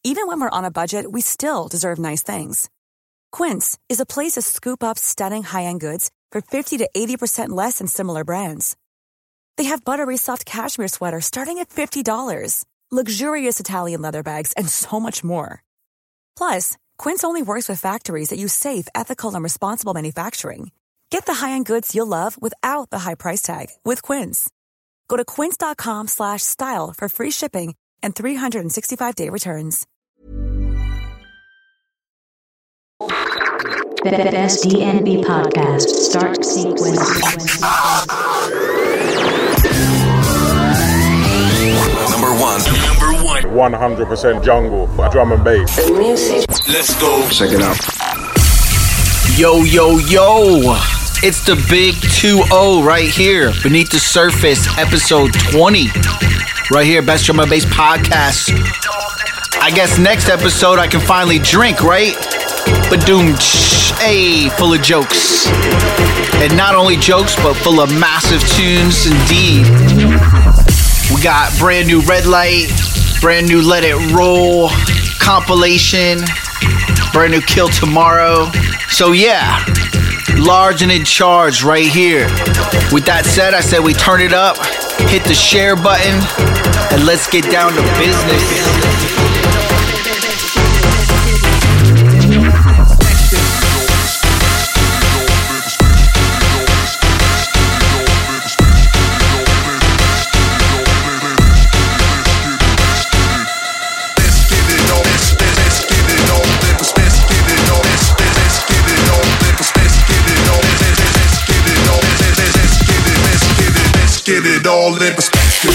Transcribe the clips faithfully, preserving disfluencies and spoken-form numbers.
Even when we're on a budget, we still deserve nice things. Quince is a place to scoop up stunning high-end goods for fifty to eighty percent less than similar brands. They have buttery soft cashmere sweaters starting at fifty dollars, luxurious Italian leather bags, and so much more. Plus, Quince only works with factories that use safe, ethical, and responsible manufacturing. Get the high-end goods you'll love without the high price tag with Quince. Go to quince.com slash style for free shipping and three sixty-five day returns. Best D N B podcast start sequence. Number one. Number one. one hundred percent jungle, drum and bass. The music. Let's go. Check it out. Yo, yo, yo. It's the big two oh right here. Beneath the Surface, episode twenty. Right here, Best Drum and Bass podcast. I guess next episode I can finally drink, right? Badoom, hey, full of jokes. And not only jokes, but full of massive tunes indeed. We got brand new Red Light, brand new Let It Roll, compilation, brand new Kill Tomorrow. So yeah, large and in charge right here. With that said, I said we turn it up, hit the share button, and let's get down to business. Get it all in perspective.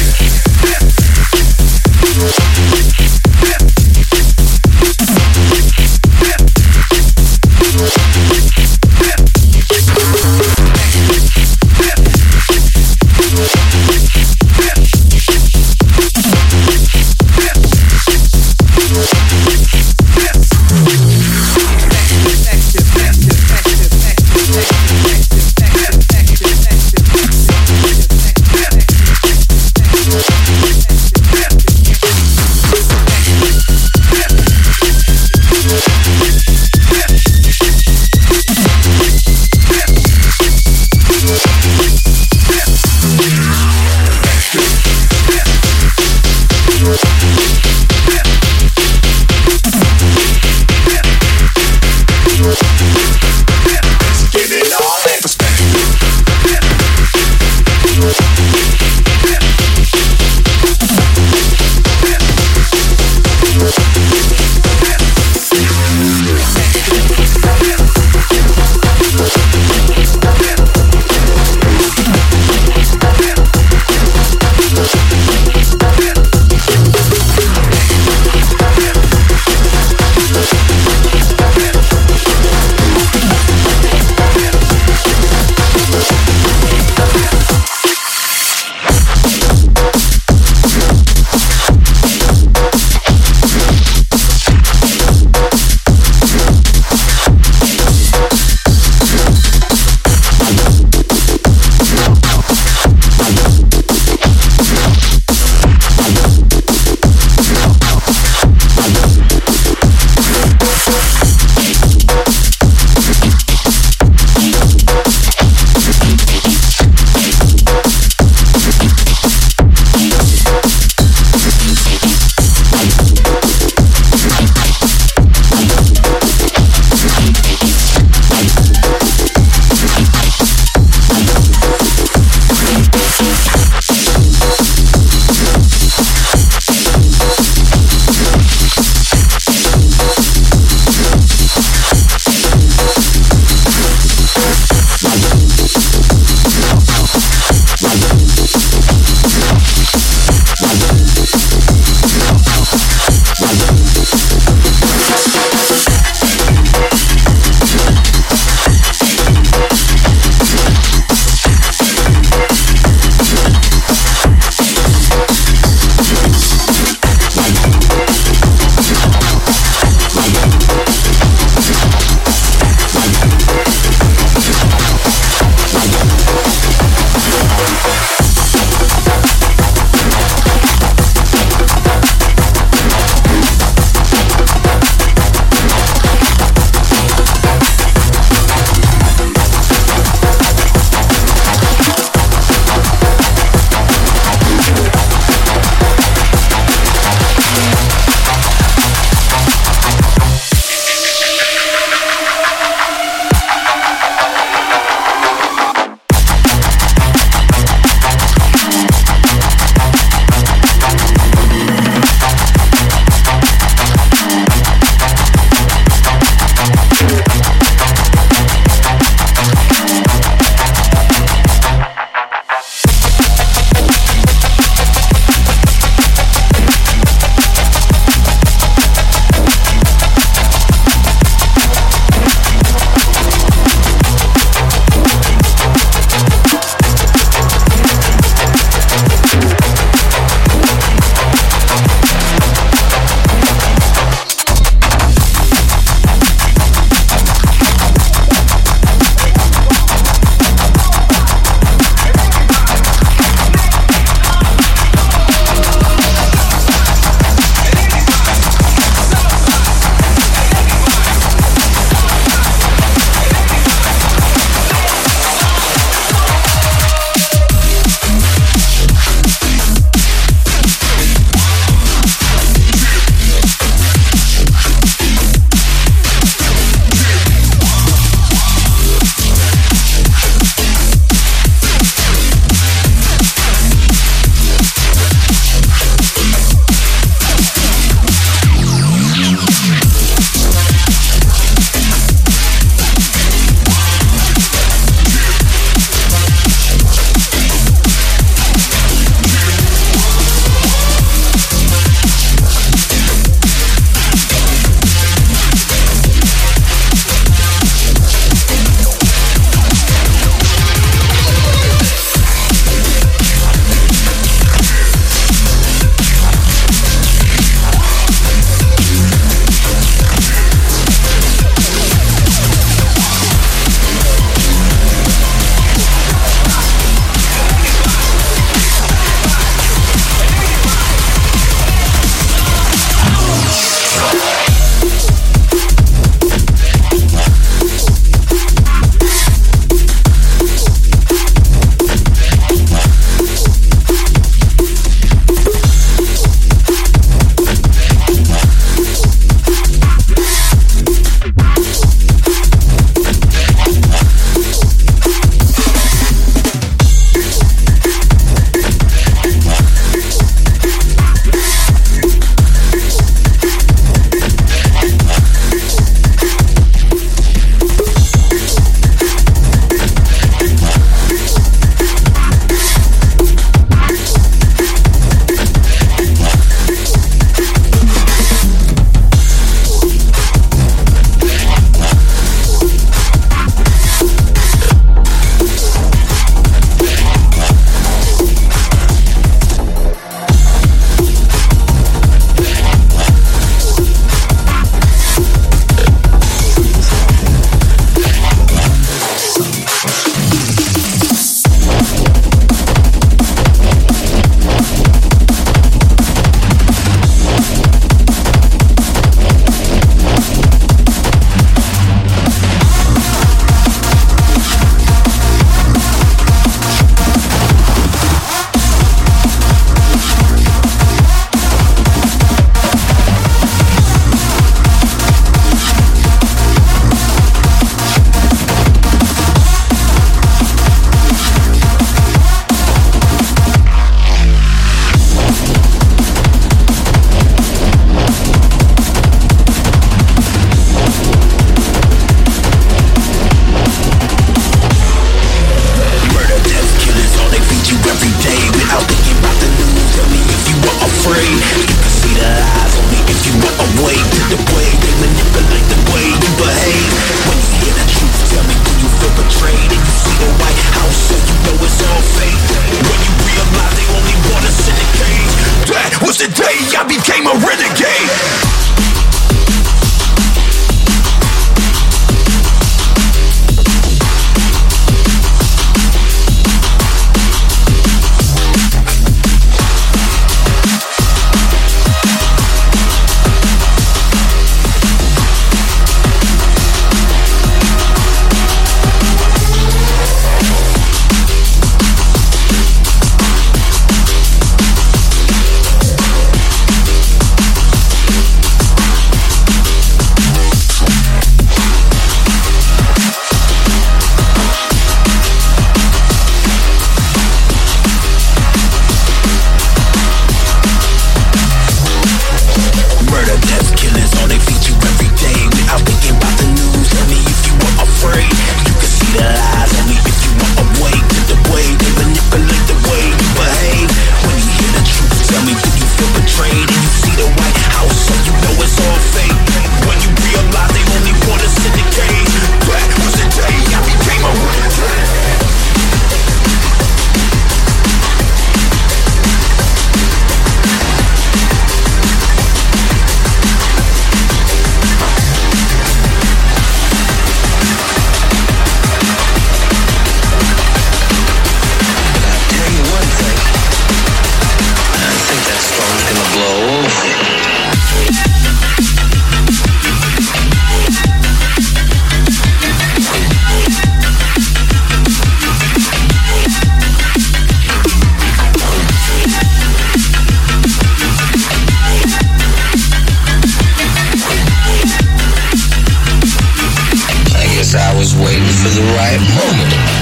just waiting for the right moment.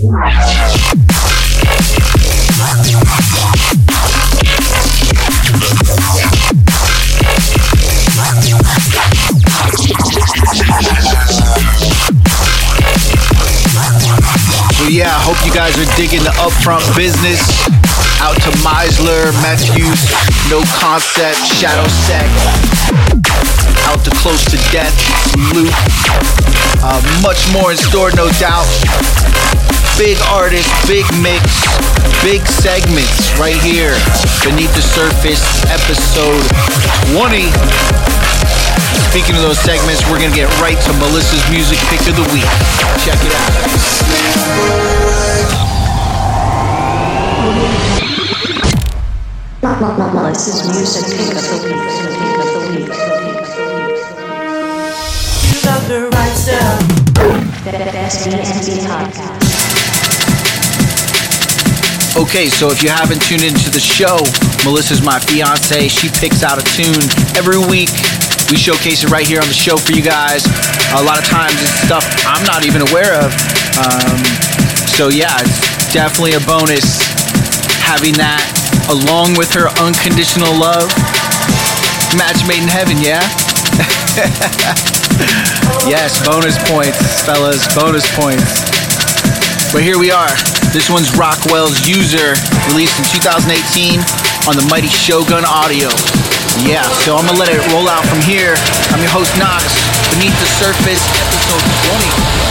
Yeah, I hope you guys are digging the upfront business. Out to Meisler, Matthews, No Concept, Shadow Sec. Out to Close to Death, Salute. Uh, much more in store, no doubt. Big artists, big mix, big segments right here. Beneath the Surface, episode twenty. Speaking of those segments, we're going to get right to Melissa's music pick of the week. Check it out. Melissa's music pick of the week. Pick of the week. You love the right stuff. Best D and B podcast. Okay, so if you haven't tuned into the show, Melissa's my fiance. She picks out a tune every week. We showcase it right here on the show for you guys. A lot of times it's stuff I'm not even aware of. Um, so yeah, it's definitely a bonus having that along with her Unconditional Love. Match made in heaven, yeah? Yes, bonus points, fellas, bonus points. But here we are. This one's Rockwell's User, released in two thousand eighteen on the mighty Shogun Audio. Yeah, so I'm gonna let it roll out from here. I'm your host, Knox. Beneath the Surface, episode twenty.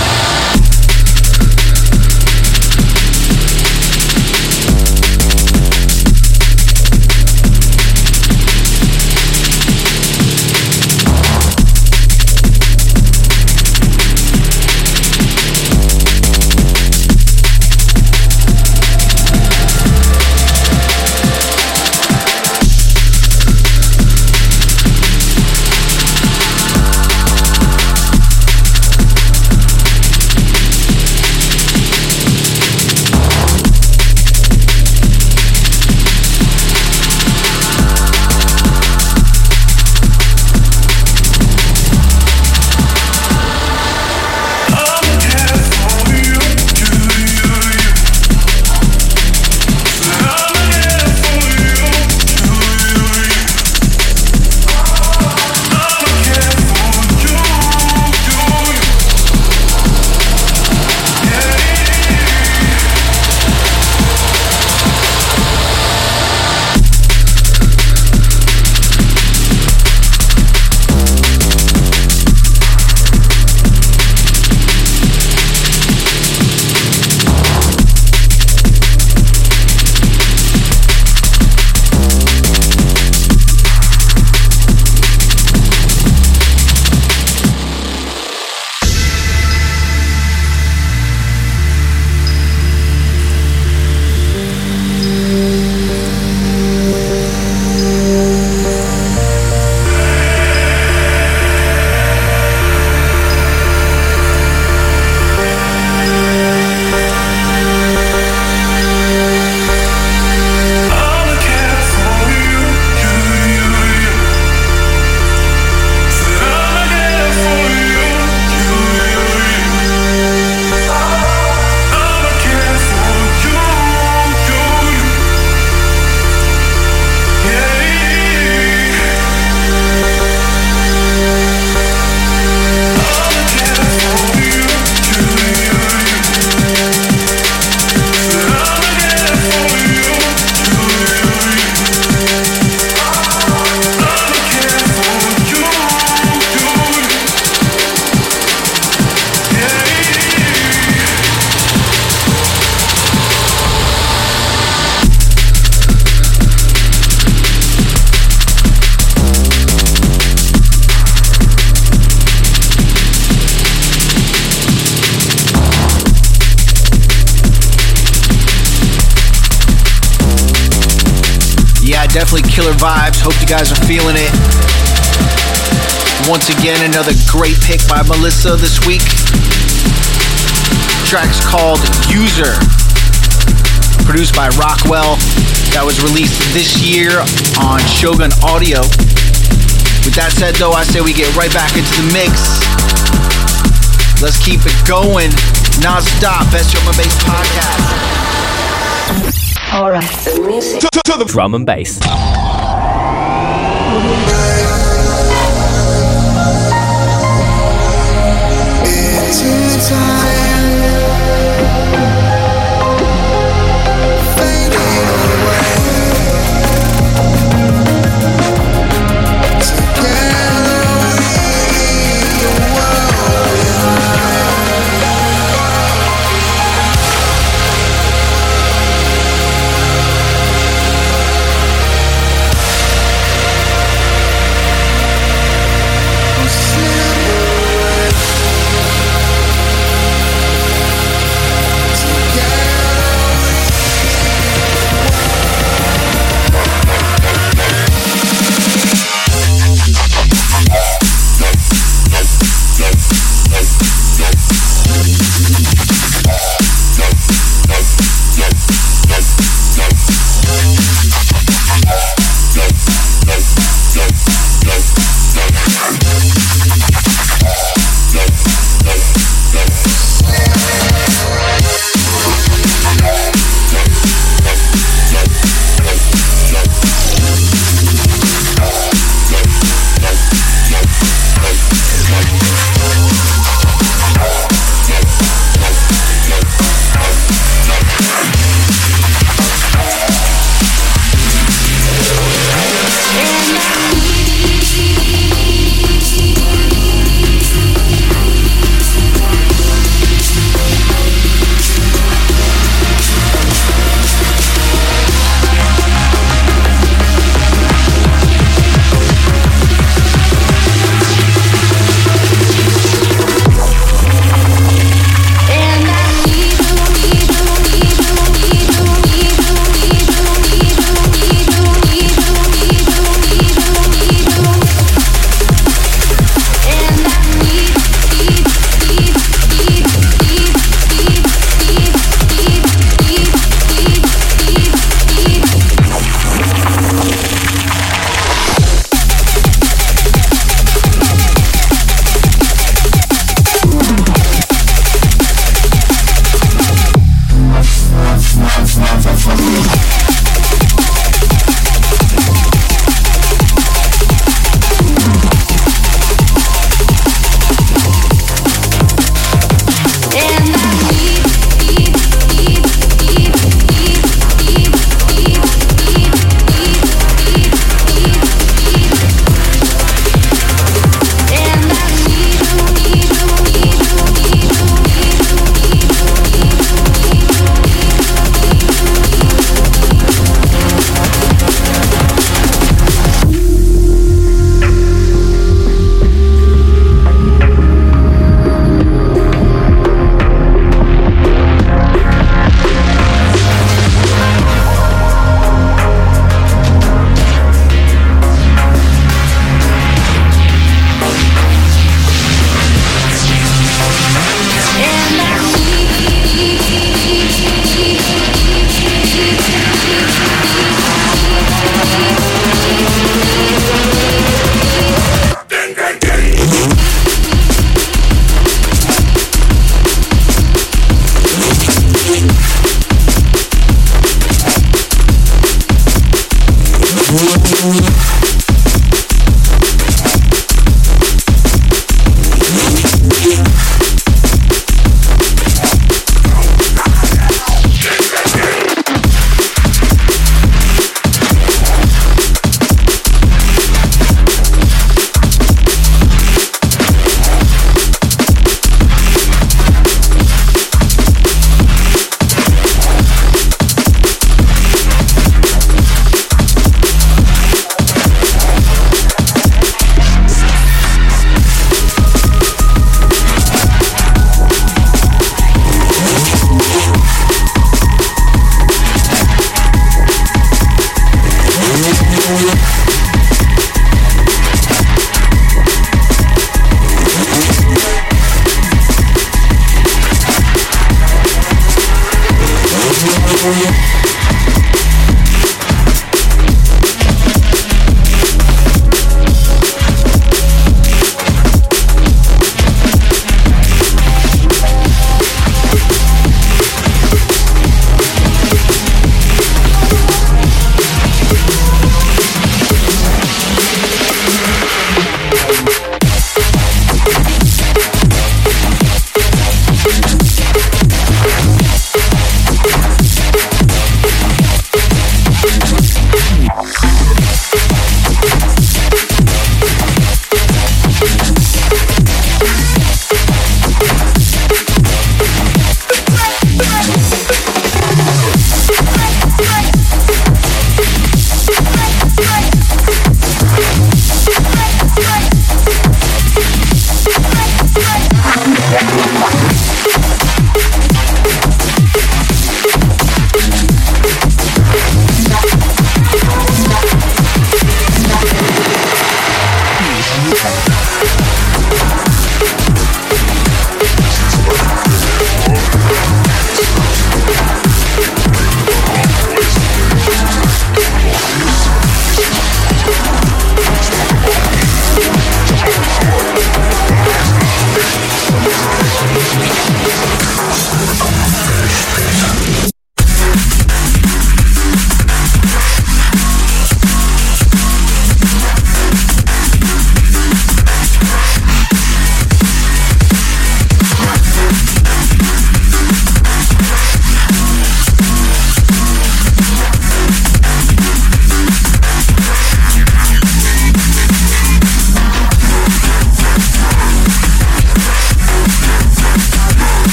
Definitely killer vibes. Hope you guys are feeling it. Once again, another great pick by Melissa this week. Track's called User, produced by Rockwell. That was released this year on Shogun Audio. With that said, though, I say we get right back into the mix. Let's keep it going. Non-stop, Best Drum and Bass Podcast. All right. The music. To, to the drum and bass. It's time fading away.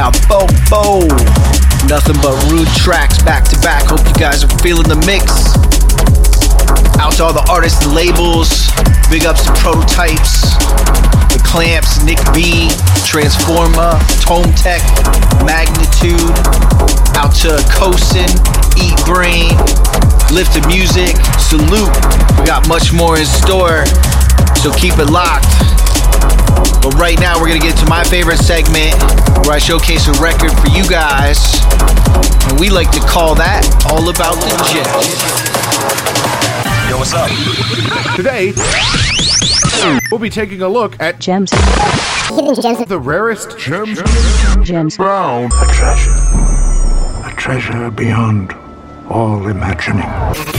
got Bobo. Nothing but rude tracks back to back. Hope you guys are feeling the mix. Out to all the artists and labels. Big ups to Prototypes, The Clamps, Nick B, Transforma, Tome Tech, Magnitude. Out to Kosin, Eat Brain, Lifted Music, Salute. We got much more in store, so keep it locked. But right now we're gonna get to my favorite segment where I showcase a record for you guys. And we like to call that All About the Gems. Yo, what's up? Today, we'll be taking a look at Gems. the rarest gems Gems. found. A treasure. A treasure beyond all imagining.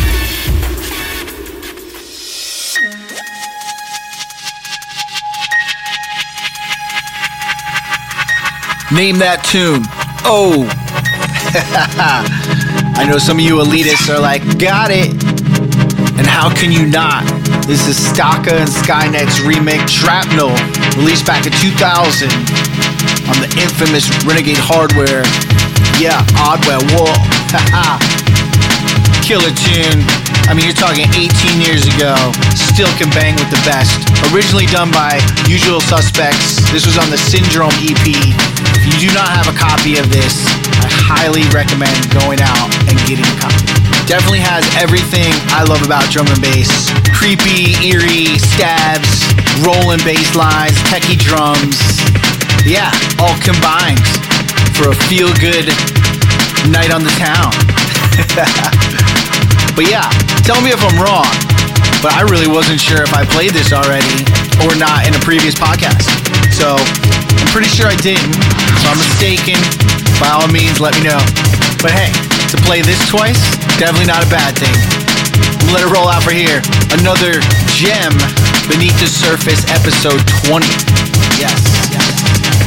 Name that tune. Oh. I know some of you elitists are like, got it. And how can you not? This is Staka and Skynet's remix Shrapnel, released back in two thousand on the infamous Renegade Hardware. Yeah, Oddwell Wall. Killer tune. I mean, you're talking eighteen years ago. Still can bang with the best. Originally done by Usual Suspects. This was on the Syndrome E P. If you do not have a copy of this, I highly recommend going out and getting a copy. Definitely has everything I love about drum and bass. Creepy, eerie, stabs, rolling bass lines, techie drums. Yeah, all combined for a feel-good night on the town. But yeah, tell me if I'm wrong, but I really wasn't sure if I played this already or not in a previous podcast. So I'm pretty sure I didn't. If I'm mistaken, by all means, let me know. But hey, to play this twice, definitely not a bad thing. Let it roll out for here. Another gem beneath the surface, episode twenty. Yes, yes.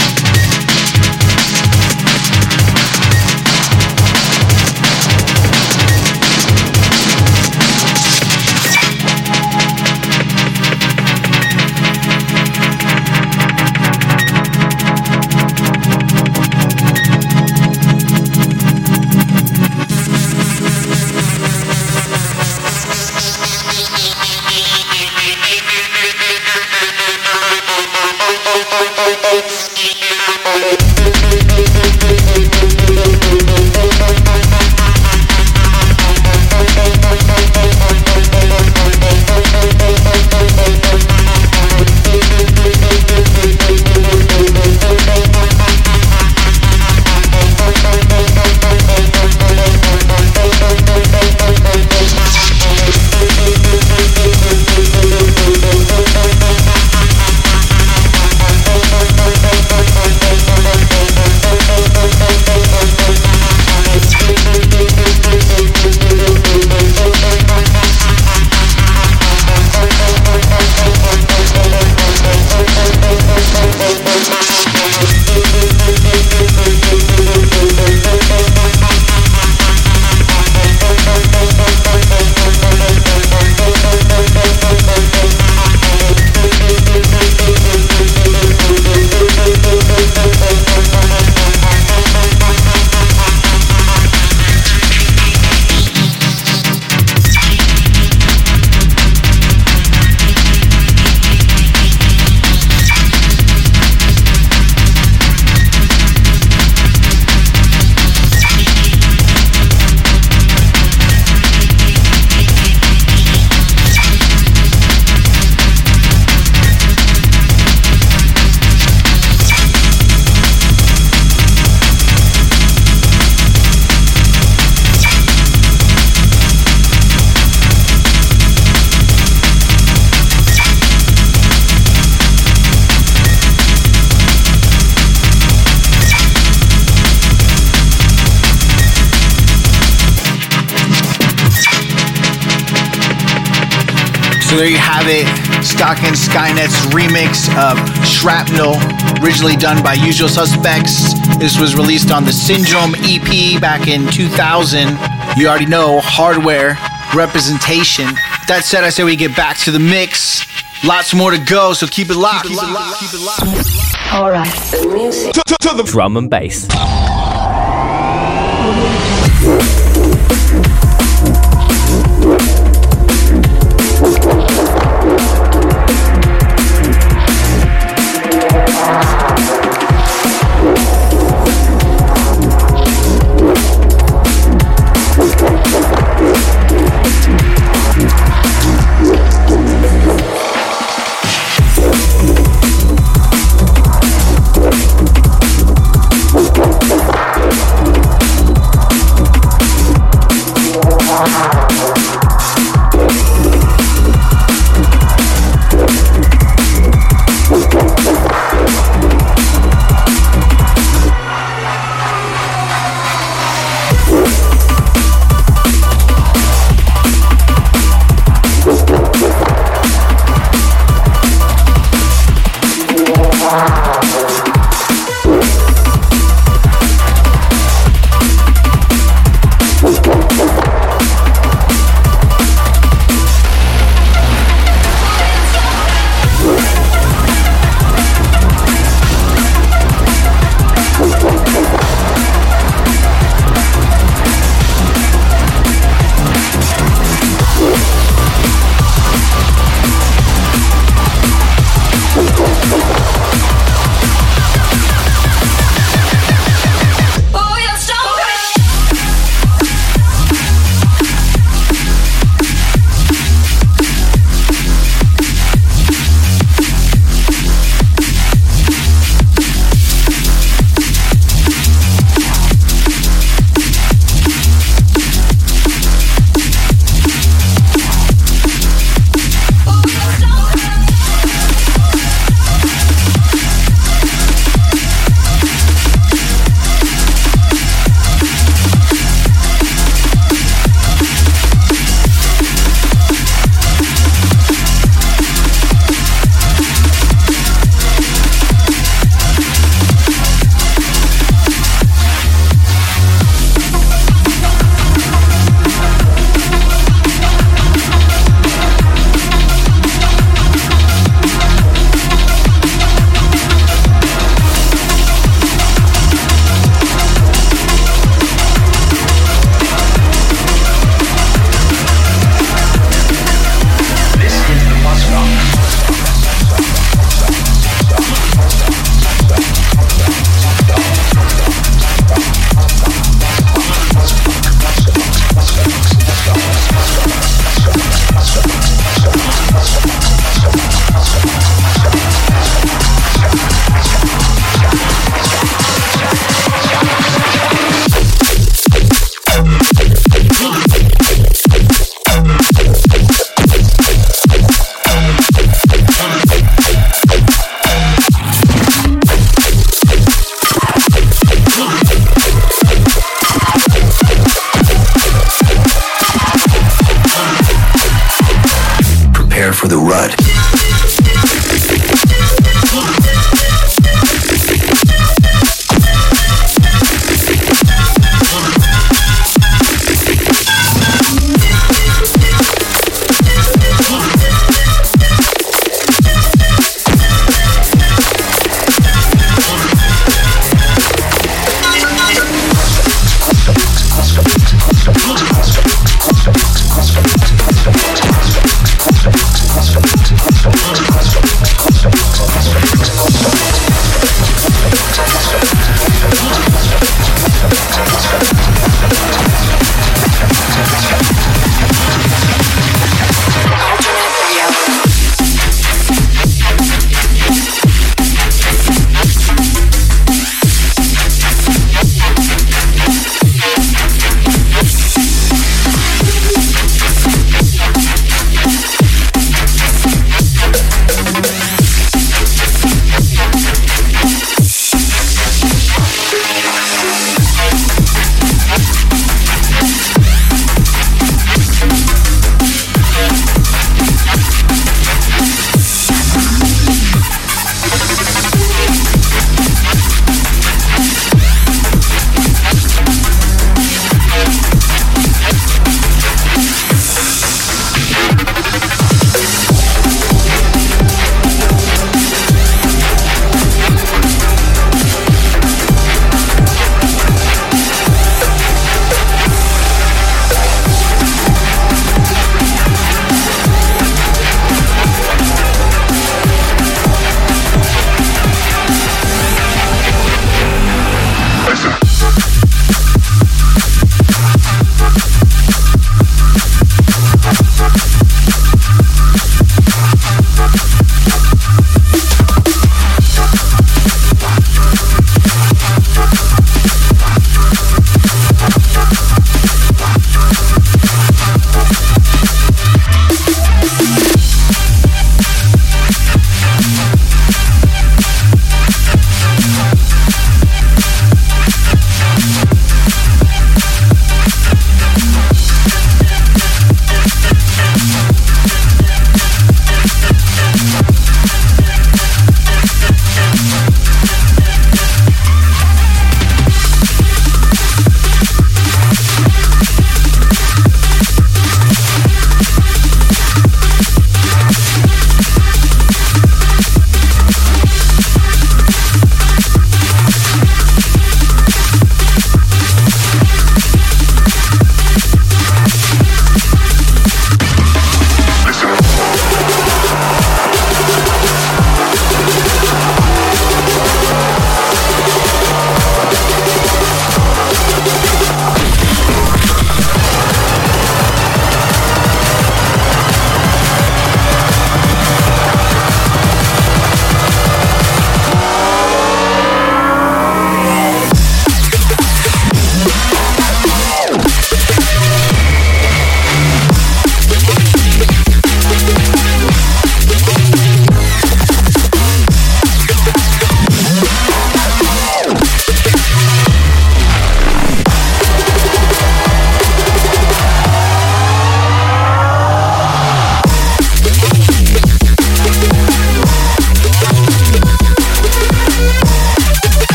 So there you have it, Staka and Skynet's remix of Shrapnel, originally done by Usual Suspects. This was released on the Syndrome E P back in two thousand. You already know, hardware representation. That said, I say we get back to the mix. Lots more to go, so keep it locked. Keep it locked. Keep it locked. All right. The music. To, to, to the drum and bass. For the rut.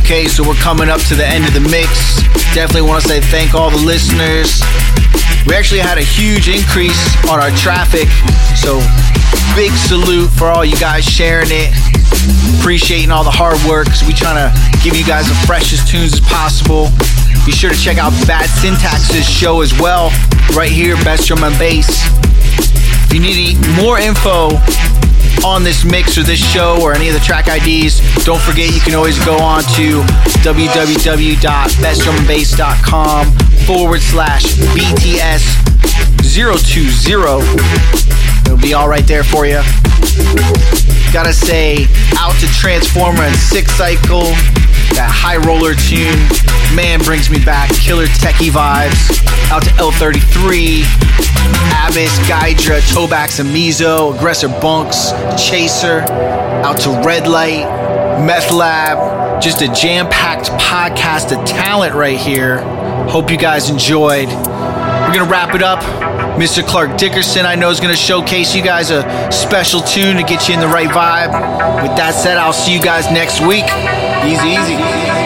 Okay, so we're coming up to the end of the mix. Definitely want to say thank all the listeners. We actually had a huge increase on our traffic, so big salute for all you guys sharing it, appreciating all the hard work, because we trying to give you guys the freshest tunes as possible. Be sure to check out Bad Syntax's show as well, right here, Best Drum and Bass. If you need any more info on this mix or this show or any of the track I Ds, don't forget you can always go on to www.bestdrumandbass.com forward slash BTS020. It'll be all right there for you. Gotta say, out to Transformer and Six Cycle. That high roller tune, man, brings me back. Killer techie vibes. Out to L thirty-three, Abyss, Gydra, Tobax and Mizo, Aggressor Bunks, Chaser. Out to Red Light, Meth Lab. Just a jam-packed podcast of talent right here. Hope you guys enjoyed. We're gonna wrap it up. Mister Clark Dickerson, I know, is gonna showcase you guys a special tune to get you in the right vibe. With that said, I'll see you guys next week. Easy, easy.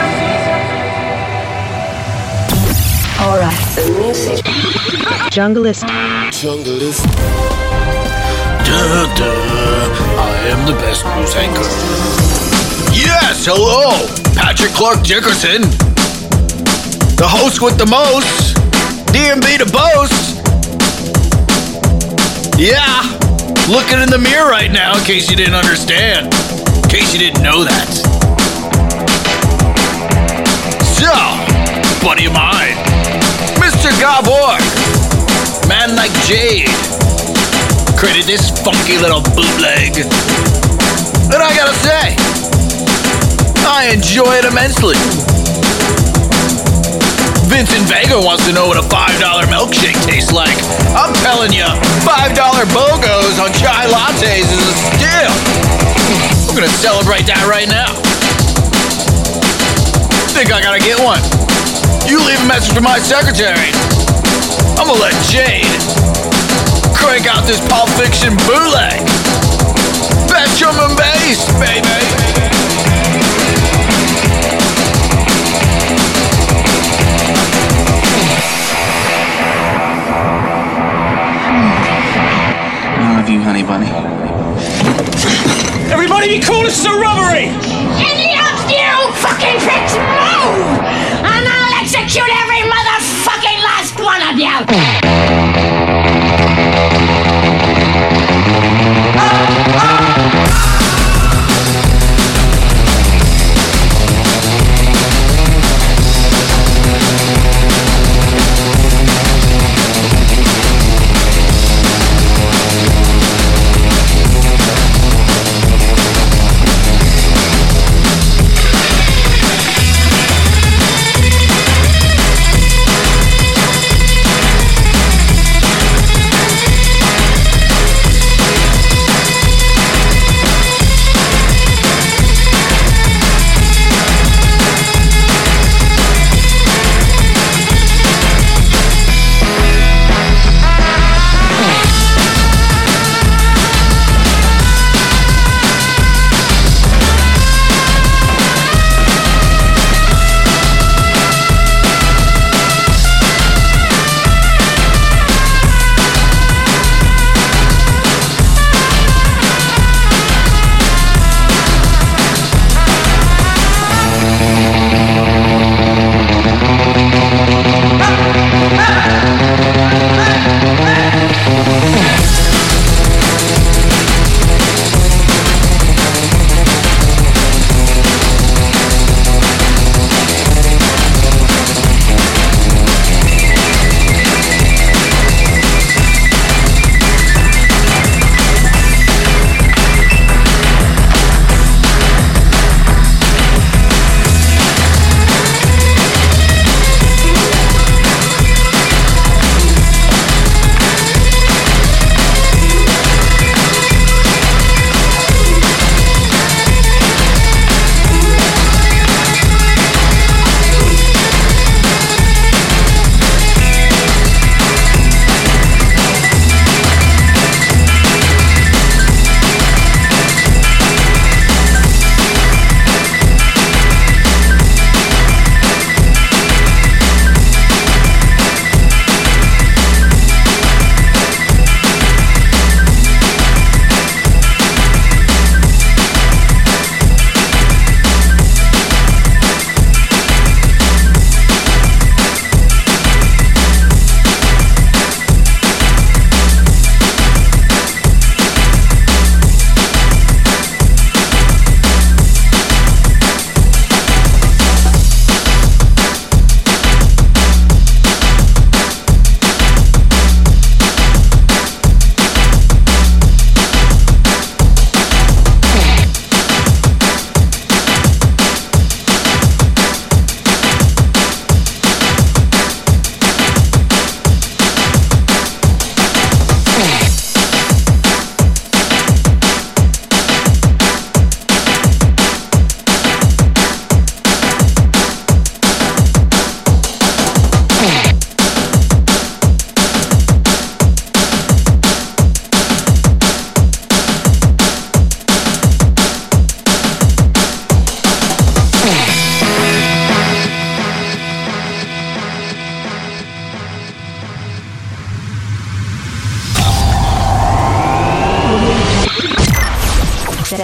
Alright, the music. Junglist. Junglist. Duh, duh. I am the best news anchor. Yes, hello, Patrick Clark Dickerson, the host with the most, D M B to boast. Yeah, looking in the mirror right now in case you didn't understand, in case you didn't know that. So, buddy of mine, Mister Gabor, man like Jade, created this funky little bootleg. And I gotta say, I enjoy it immensely. Vincent Vega wants to know what a five dollar milkshake tastes like. I'm telling you, five dollar BOGOs on chai lattes is a steal. I'm gonna celebrate that right now. Think I gotta get one. You leave a message for my secretary. I'm gonna let Jade crank out this Pulp Fiction bootleg. Best drum and bass, baby. You, honey bunny. Everybody be cool, this is a robbery! Any of you fucking pricks move! And I'll execute every motherfucking last one of you!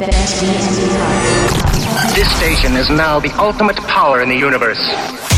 Best D and B Podcast. This station is now the ultimate power in the universe.